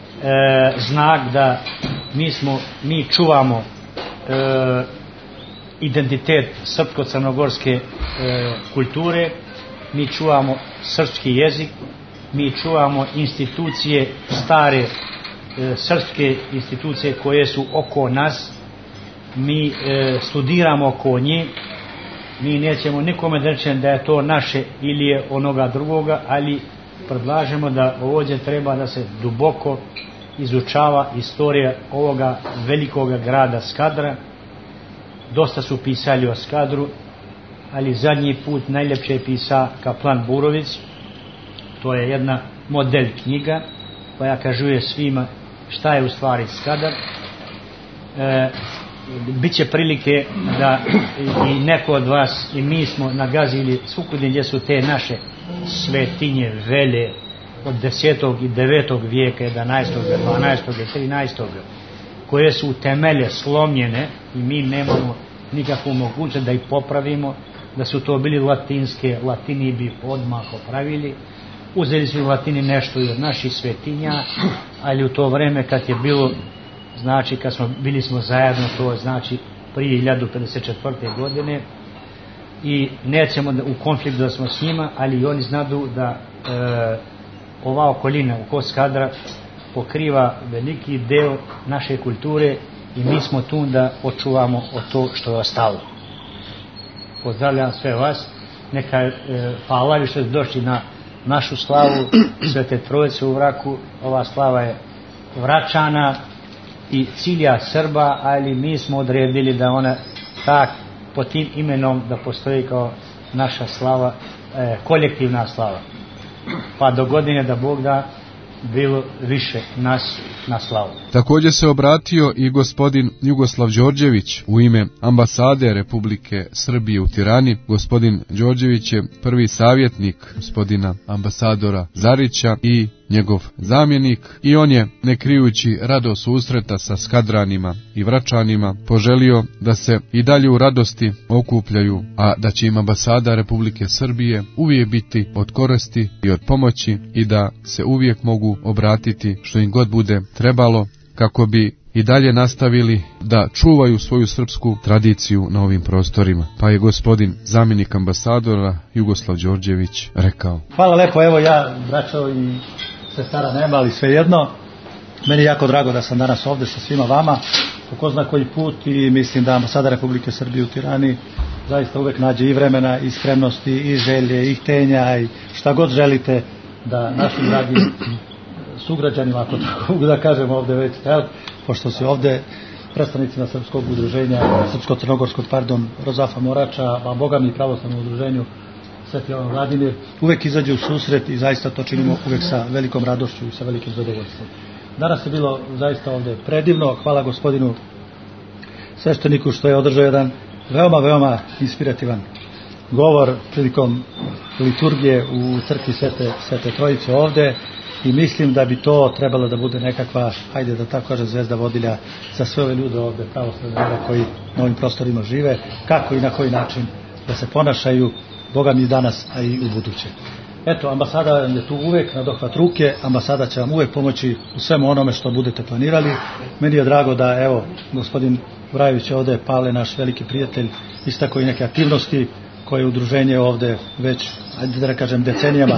znak da mi, smo, mi čuvamo e, identitet srpsko-crnogorske e, kulture, mi čuvamo srpski jezik, mi čuvamo institucije, stare e, srpske institucije koje su oko nas, mi e, studiramo oko njih, mi nećemo nikome reći da je to naše ili je onoga drugoga, ali predlažemo da ovdje treba da se duboko izučava istorija ovoga velikoga grada Skadra. Dosta su pisali o Skadru, ali zadnji put najljepše je pisa Kaplan Burović. To je jedna model knjiga koja kažuje svima šta je u stvari Skadar. E, Biće prilike da i neko od vas i mi smo nagazili svukudin gdje su te naše svetinje vele od desetog i devetog vijeka, jedanaestog, dvanaestog i trinaestog, koje su u temelje slomljene i mi nemamo nikakvu mogućnost da ih popravimo, da su to bili latinske, latini bi odmah popravili. Uzeli su latini nešto i od naših svetinja, ali u to vreme kad je bilo, znači kad smo bili smo zajedno, to je znači prije hiljadu pedeset četvrte godine, i nećemo da, u konfliktu da smo s njima, ali i oni znadu da e, ova okolina oko Skadra pokriva veliki deo naše kulture i mi smo tu da očuvamo o to što je ostalo. Pozdravljam sve vas, neka e, hvala što ste došli na našu slavu Svete Trojice u Vraku. Ova slava je Vračana i cilja Srba, ali mi smo odredili da ona tak pod tim imenom da postoji kao naša slava, e, kolektivna slava. Pa do godine da Bog da bilo više nas na slavu. Također se obratio i gospodin Jugoslav Đorđević u ime ambasade Republike Srbije u Tirani. Gospodin Đorđević je prvi savjetnik gospodina ambasadora Zarića i njegov zamjenik, i on je, ne krijući radost susreta sa Skadranima i Vračanima, poželio da se i dalje u radosti okupljaju, a da će im ambasada Republike Srbije uvijek biti od koristi i od pomoći i da se uvijek mogu obratiti što im god bude trebalo, kako bi i dalje nastavili da čuvaju svoju srpsku tradiciju na ovim prostorima. Pa je gospodin zamjenik ambasadora Jugoslav Đorđević rekao: Hvala lepo, evo ja, braćo i sestara nema, ali svejedno, meni je jako drago da sam danas ovdje sa svima vama, po ko zna koji put, i mislim da ambasada Republike Srbije u Tirani zaista uvek nađe i vremena, i spremnosti, i želje, i htenja, i šta god želite da našim dragim sugrađanima, ako tako da kažem ovdje već, jel, pošto su ovdje predstavnicima srpskog udruženja, srpsko-crnogorskog, pardon, Rozafa Morača, a Boga mi pravoslavnom udruženju Sveti Jovan Vladimir, uvek izađe u susret i zaista to činimo uvek sa velikom radošću i sa velikim zadovoljstvom. Danas je bilo zaista ovdje predivno, hvala gospodinu svešteniku što je održao jedan veoma, veoma inspirativan govor prilikom liturgije u crkvi Svete, Svete Trojice ovdje, i mislim da bi to trebalo da bude nekakva, hajde da tako kažem, zvezda vodilja za sve ove ljude ovdje, pravoslavne ljude koji na ovim prostorima žive, kako i na koji način da se ponašaju, Boga mi danas, a i u buduće. Eto, ambasada je tu uvek na dohvat ruke, ambasada će vam uvek pomoći u svemu onome što budete planirali. Meni je drago da, evo, gospodin Vrajević ovdje, Pavle, naš veliki prijatelj, istako i neke aktivnosti koje udruženje ovdje već, ajde da kažem, decenijama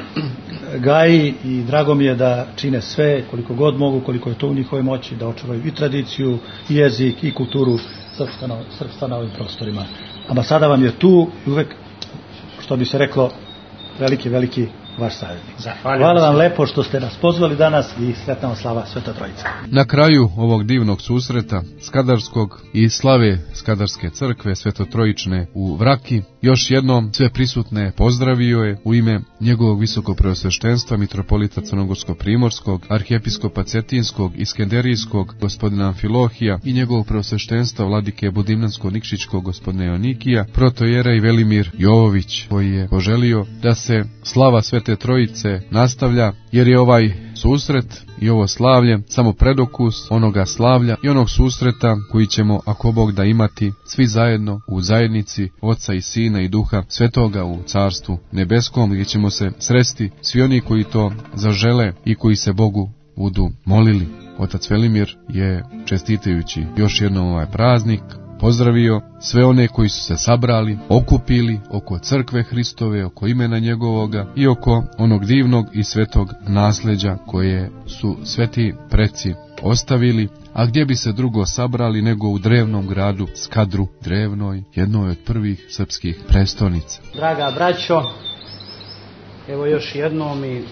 gaji, i drago mi je da čine sve koliko god mogu, koliko je to u njihovoj moći, da očuvaju i tradiciju, i jezik, i kulturu srpstva na ovim prostorima. Ambasada vam je tu i uvek, što bi se reklo, veliki, veliki vaš savjetnik. Hvala vam lepo što ste nas pozvali danas i sretna vam slava Sveta Trojica. Na kraju ovog divnog susreta Skadarskog i slave Skadarske crkve Svetotrojične u Vraki, još jednom sve prisutne pozdravio je u ime njegovog visokog preosveštenstva mitropolita Crnogorsko-primorskog, arhijepiskopa Cetinskog i Skenderijskog gospodina Amfilohija i njegovog preosveštenstva vladike Budimnansko-Nikšićkog gospodina Joanikija, protojera i Velimir Jovović, koji je poželio da se slava Svete Trojice nastavlja, jer je ovaj susret i ovo slavlje samo predokus onoga slavlja i onog susreta koji ćemo, ako Bog da, imati svi zajedno u zajednici Oca i Sina i Duha Svetoga u Carstvu nebeskom, gdje ćemo se sresti svi oni koji to zažele i koji se Bogu budu molili. Otac Velimir je, čestitajući još jednom ovaj praznik, pozdravio sve one koji su se sabrali, okupili oko crkve Hristove, oko imena njegovoga i oko onog divnog i svetog nasljeđa koje su sveti preci ostavili, a gdje bi se drugo sabrali nego u drevnom gradu Skadru, drevnoj, jednoj od prvih srpskih prestolnica. Draga braćo, evo još jednom i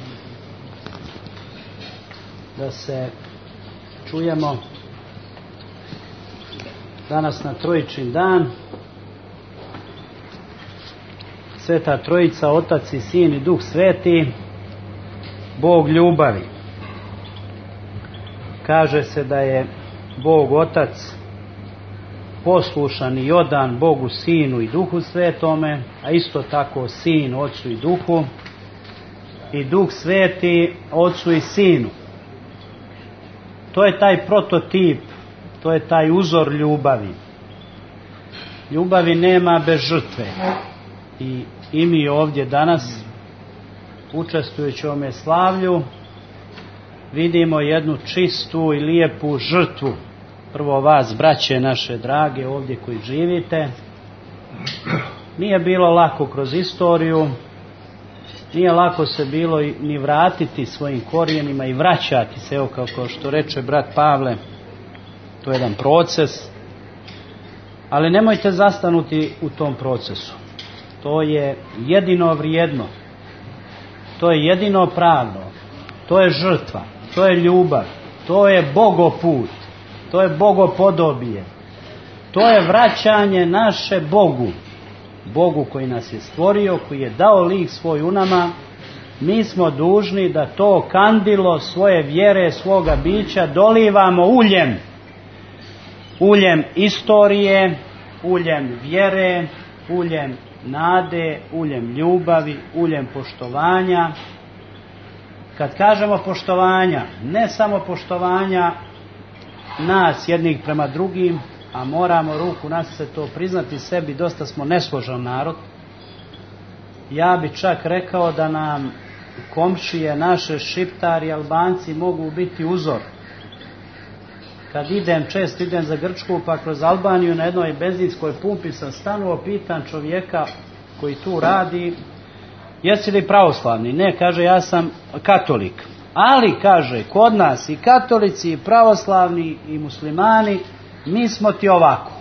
da se čujemo danas na Trojičin dan. Sveta Trojica, Otac i Sin i Duh Sveti, Bog ljubavi. Kaže se da je Bog Otac poslušan i odan Bogu Sinu i Duhu Svetome, a isto tako Sin Ocu i Duhu i Duh Sveti Ocu i Sinu. To je taj prototip, to je taj uzor ljubavi. Ljubavi nema bez žrtve. I, i mi ovdje danas, učestvujući u ovome slavlju, vidimo jednu čistu i lijepu žrtvu. Prvo vas, braće naše drage, ovdje koji živite. Nije bilo lako kroz istoriju, nije lako se bilo ni vratiti svojim korijenima i vraćati se, evo kao, kao što reče brat Pavle, to je jedan proces, ali nemojte zastanuti u tom procesu. To je jedino vrijedno, to je jedino pravno, to je žrtva, to je ljubav, to je bogoput, to je bogopodobije, to je vraćanje naše Bogu, Bogu koji nas je stvorio, koji je dao lik svoj u nama. Mi smo dužni da to kandilo svoje vjere, svoga bića dolivamo uljem, uljem istorije, uljem vjere, uljem nade, uljem ljubavi, uljem poštovanja. Kad kažemo poštovanja, ne samo poštovanja nas jednih prema drugim, a moramo ruku nas se to priznati sebi, dosta smo nesložan narod. Ja bi čak rekao da nam komšije naše Šiptari i Albanci mogu biti uzor. Kad idem, često idem za Grčku, pa kroz Albaniju na jednoj benzinskoj pumpi sam stanuo, pitan čovjeka koji tu radi, jesi li pravoslavni? Ne, kaže, ja sam katolik. Ali, kaže, kod nas i katolici, i pravoslavni, i muslimani, mi smo ti ovako.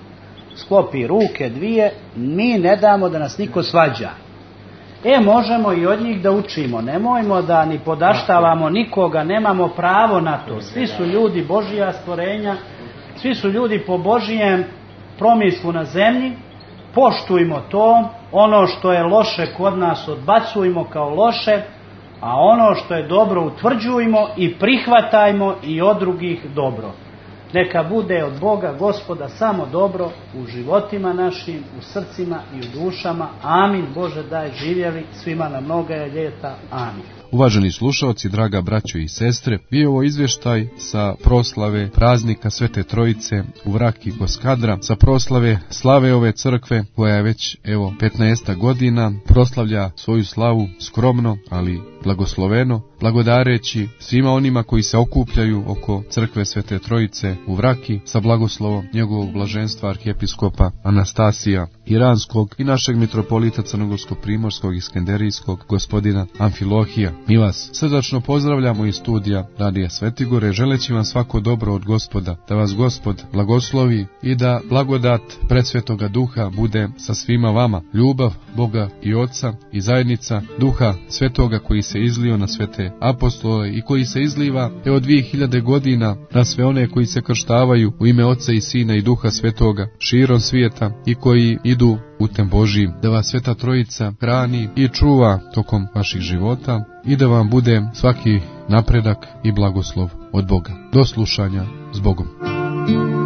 Sklopi ruke dvije, mi ne damo da nas niko svađa. E, možemo i od njih da učimo. Nemojmo da ni podaštavamo nikoga, nemamo pravo na to. Svi su ljudi Božija stvorenja, svi su ljudi po Božijem promislu na zemlji. Poštujmo to, ono što je loše kod nas odbacujmo kao loše, a ono što je dobro utvrđujmo i prihvatajmo i od drugih dobro. Neka bude od Boga Gospoda samo dobro u životima našim, u srcima i u dušama. Amin. Bože daj živjeli svima na mnoga ljeta. Amin. Uvaženi slušaoci, draga braćo i sestre, bio ovo izvještaj sa proslave praznika Svete Trojice u Vraki kod Skadra, sa proslave slave ove crkve koja je već evo petnaest godina proslavlja svoju slavu skromno, ali blagosloveno, blagodareći svima onima koji se okupljaju oko crkve Svete Trojice u Vraki sa blagoslovom njegovog blaženstva arhijepiskopa Anastasija Iranskog i našeg mitropolita Crnogorsko-primorskog i Skenderijskog gospodina Amfilohija. Mi vas srdačno pozdravljamo iz studija Radija Svetigore, želeći vam svako dobro od Gospoda, da vas Gospod blagoslovi i da blagodat Presvetoga Duha bude sa svima vama. Ljubav Boga i Oca i zajednica Duha Svetoga koji se izlio na svete apostole i koji se izliva evo dvije hiljade godina na sve one koji se krštavaju u ime Oca i Sina i Duha Svetoga širom svijeta i koji idu putem Božijim, da vas Sveta Trojica hrani i čuva tokom vaših života i da vam bude svaki napredak i blagoslov od Boga. Do slušanja s Bogom.